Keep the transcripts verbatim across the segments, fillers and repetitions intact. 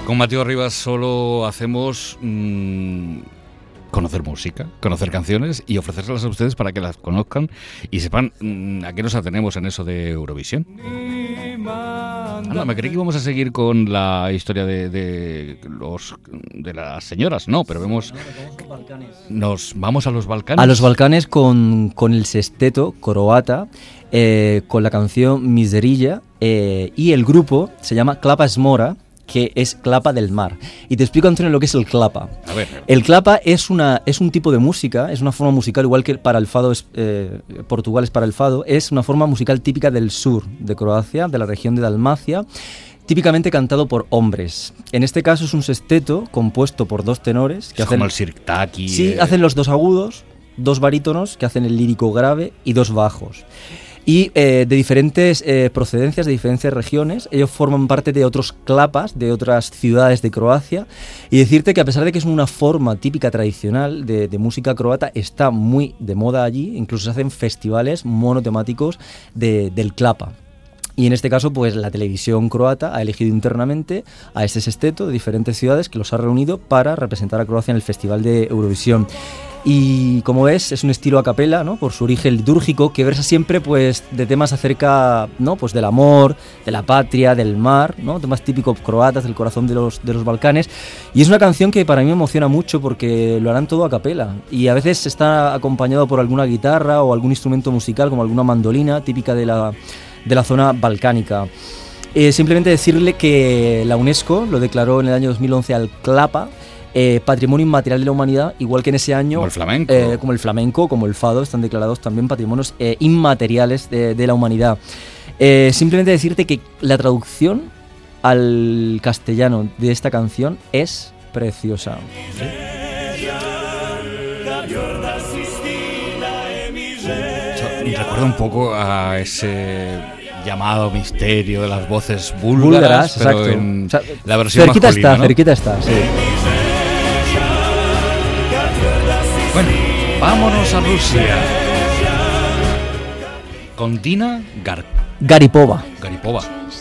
Con Mateo Rivas solo hacemos mmm, conocer música, conocer canciones y ofrecérselas a ustedes para que las conozcan y sepan mmm, a qué nos atenemos en eso de Eurovisión. Anda, me creí que íbamos a seguir con la historia de, de los de las señoras, no, pero vemos... Nos vamos a los Balcanes. A los Balcanes con, con el sexteto croata, eh, con la canción Miserija, eh, y el grupo se llama Klapa Zmora, que es clapa del mar. Y te explico, Antonio, lo que es el clapa. A ver. El clapa es, una, es un tipo de música, es una forma musical, igual que para el fado, es, eh, Portugal es para el fado, es una forma musical típica del sur de Croacia, de la región de Dalmacia, típicamente cantado por hombres. En este caso es un sexteto compuesto por dos tenores. Que es hacen, como el sirtaki. Sí, eh. hacen los dos agudos, dos barítonos que hacen el lírico grave y dos bajos. Y eh, de diferentes eh, procedencias, de diferentes regiones. Ellos forman parte de otros clapas, de otras ciudades de Croacia. Y decirte que a pesar de que es una forma típica tradicional de, de música croata, está muy de moda allí. Incluso se hacen festivales monotemáticos de, del clapa. Y en este caso, pues la televisión croata ha elegido internamente a este sexteto de diferentes ciudades que los ha reunido para representar a Croacia en el Festival de Eurovisión. Y como ves, es un estilo a capela, ¿no? Por su origen litúrgico, que versa siempre pues de temas acerca, ¿no? Pues del amor, de la patria, del mar, ¿no? Temas típicos croatas, del corazón de los, de los Balcanes. Y es una canción que para mí me emociona mucho porque lo harán todo a capela. Y a veces está acompañado por alguna guitarra o algún instrumento musical, como alguna mandolina, típica de la, de la zona balcánica. Eh, simplemente decirle que la UNESCO lo declaró en el año dos mil once al clapa Eh, patrimonio inmaterial de la humanidad, igual que en ese año como el flamenco, eh, como el flamenco, como el fado, están declarados también patrimonios eh, inmateriales de, de la humanidad. Eh, simplemente decirte que la traducción al castellano de esta canción es preciosa. ¿Sí? Recuerda un poco a ese llamado misterio de las voces búlgaras, búlgaras pero exacto. en O sea, la versión cerquita masculina, está, ¿no? cerquita está, sí. Bueno, vámonos a Rusia. Con Dina Gar- Garipova. Garipova.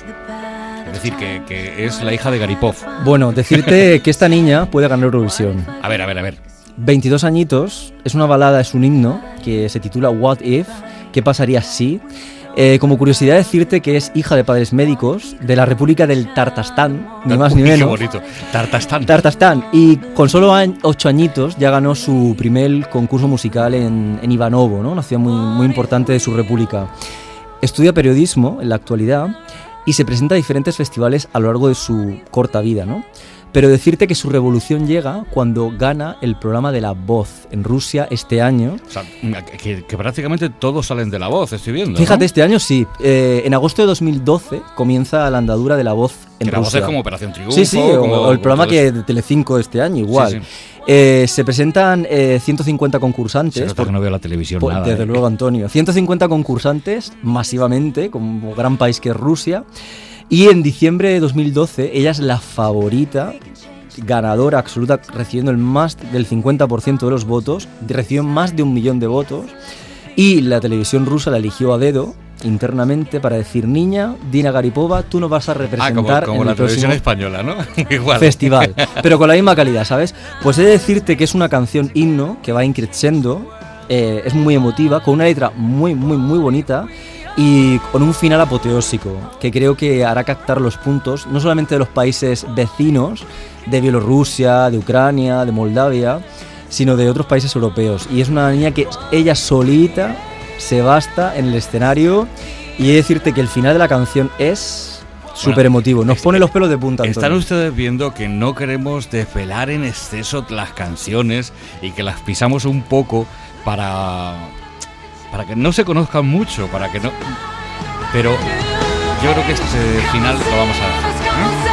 Es decir, que, que es la hija de Garipov. Bueno, decirte que esta niña puede ganar Eurovisión. A ver, a ver, a ver. veintidós añitos, es una balada, es un himno que se titula What If, ¿qué pasaría si? Eh, como curiosidad decirte que es hija de padres médicos de la República del Tartastán, ni más ni menos. Qué bonito. Tartastán. Tartastán. Y con solo a- ocho añitos ya ganó su primer concurso musical en, en Ivanovo, ¿no? Una ciudad muy, muy importante de su república. Estudia periodismo en la actualidad y se presenta a diferentes festivales a lo largo de su corta vida, ¿no? Pero decirte que su revolución llega cuando gana el programa de La Voz en Rusia este año. O sea, que, que prácticamente todos salen de La Voz, estoy viendo, Fíjate, ¿no? este año sí. Eh, en agosto de dos mil doce comienza la andadura de La Voz en que La Voz Rusia. es como Operación Triunfo. Sí, sí, como, o el programa como todo que eso. de Telecinco este año, igual. Sí, sí. Eh, se presentan eh, ciento cincuenta concursantes. Se nota que no veo la televisión por, nada. desde ¿eh? luego, Antonio. ciento cincuenta concursantes, masivamente, como gran país que es Rusia. Y en diciembre de dos mil doce, ella es la favorita, ganadora absoluta, recibiendo el más del cincuenta por ciento de los votos, recibió más de un millón de votos, y la televisión rusa la eligió a dedo internamente para decir: niña, Dina Garipova, tú nos vas a representar Ah, como, como en la el próximo televisión española, ¿no? Igual. festival, pero con la misma calidad, ¿sabes? Pues he de decirte que es una canción himno que va increciendo, eh, es muy emotiva, con una letra muy, muy, muy bonita y con un final apoteósico que creo que hará captar los puntos no solamente de los países vecinos, de Bielorrusia, de Ucrania, de Moldavia, sino de otros países europeos. Y es una niña que ella solita se basta en el escenario, y he de decirte que el final de la canción es súper bueno, emotivo, nos pone los pelos de punta, Antonio. Están ustedes viendo que no queremos desvelar en exceso las canciones y que las pisamos un poco para... para que no se conozcan mucho, para que no... Pero yo creo que este final lo vamos a dejar, ¿eh?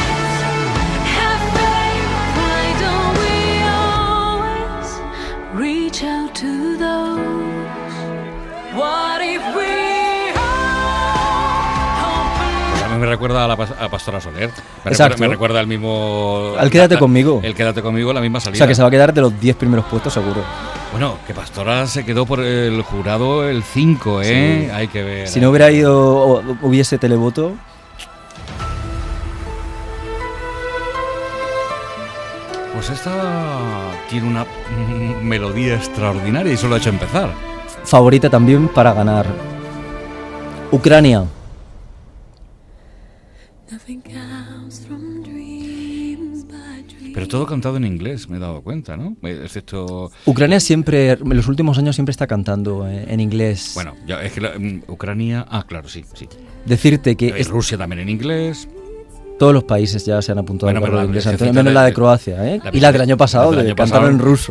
Me recuerda a la a Pastora Soler. Me Exacto. Recuerda, me recuerda al mismo... Al Quédate la, conmigo. El Quédate conmigo, la misma salida. O sea, que se va a quedar de los diez primeros puestos seguro. Bueno, que Pastora se quedó por el jurado el cinco, ¿eh? Sí. Hay que ver. Si no hubiera ido, o hubiese televoto... Pues esta tiene una mm, melodía extraordinaria y solo ha hecho empezar. Favorita también para ganar. Ucrania. Pero todo cantado en inglés, me he dado cuenta, ¿no? Excepto... Ucrania siempre, en los últimos años siempre está cantando en, en inglés. Bueno, ya, es que la, um, Ucrania... Ah, claro, sí, sí. Decirte que... Es, Rusia también en inglés... Todos los países ya se han apuntado bueno, al carro de inglés, Antonio, menos la de Croacia, ¿eh? La y la del año pasado, de cantaron en ruso.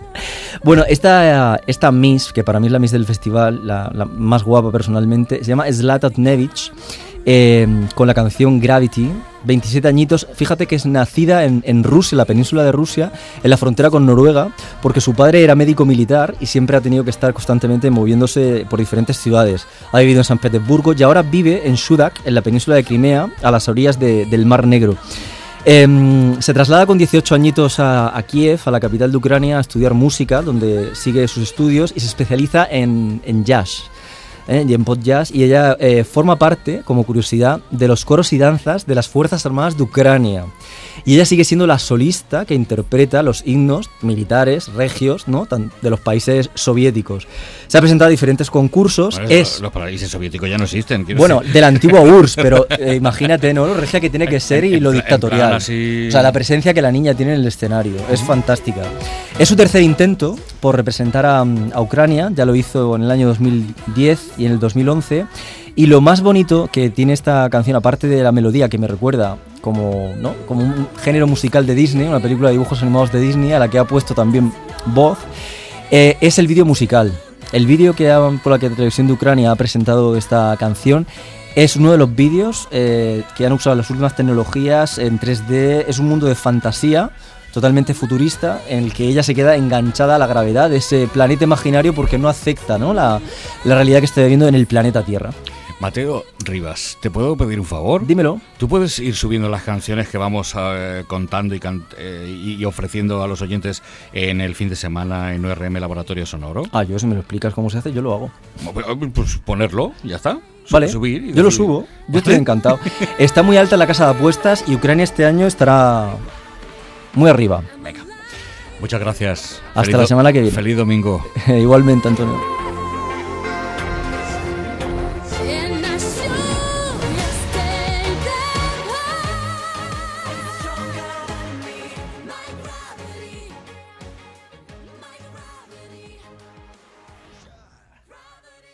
Bueno, esta, esta Miss, que para mí es la Miss del festival, la, la más guapa personalmente, se llama Zlata Tnevich, eh, con la canción Gravity, veintisiete añitos. Fíjate que es nacida en, en Rusia, en la península de Rusia, en la frontera con Noruega, porque su padre era médico militar y siempre ha tenido que estar constantemente moviéndose por diferentes ciudades. Ha vivido en San Petersburgo y ahora vive en Shudak, en la península de Crimea, a las orillas de, del Mar Negro. Eh, se traslada con dieciocho añitos a, a Kiev, a la capital de Ucrania, a estudiar música, donde sigue sus estudios y se especializa en, en jazz. ¿eh? Y en pop jazz, y ella eh, forma parte, como curiosidad, de los coros y danzas de las Fuerzas Armadas de Ucrania. Y ella sigue siendo la solista que interpreta los himnos militares, regios, ¿no? de los países soviéticos. Se ha presentado a diferentes concursos. Bueno, es los países soviéticos ya no existen. Bueno, decir. de la antigua U R S S, pero eh, imagínate, ¿no? Lo regia que tiene que ser y en, lo en, dictatorial. En así... O sea, la presencia que la niña tiene en el escenario es fantástica. Es su tercer intento por representar a, a Ucrania. Ya lo hizo en el año dos mil diez y en el dos mil once. Y lo más bonito que tiene esta canción, aparte de la melodía que me recuerda como, ¿no? como un género musical de Disney, una película de dibujos animados de Disney a la que ha puesto también voz, eh, es el vídeo musical. El vídeo que ha, por la que la televisión de Ucrania ha presentado esta canción es uno de los vídeos eh, que han usado las últimas tecnologías en tres D. Es un mundo de fantasía totalmente futurista en el que ella se queda enganchada a la gravedad de ese planeta imaginario porque no acepta, ¿no? la, la realidad que está viviendo en el planeta Tierra. Mateo Rivas, ¿te puedo pedir un favor? Dímelo. ¿Tú puedes ir subiendo las canciones que vamos eh, contando y, can eh, y ofreciendo a los oyentes en el fin de semana en O R M Laboratorio Sonoro? Ah, yo si me lo explicas cómo se hace, yo lo hago. Pues ponerlo, ya está. Vale, subir y yo decir... lo subo, yo estoy encantado. Está muy alta la casa de apuestas y Ucrania este año estará muy arriba. Venga, muchas gracias. Hasta feliz la semana que viene. Feliz domingo. Igualmente, Antonio.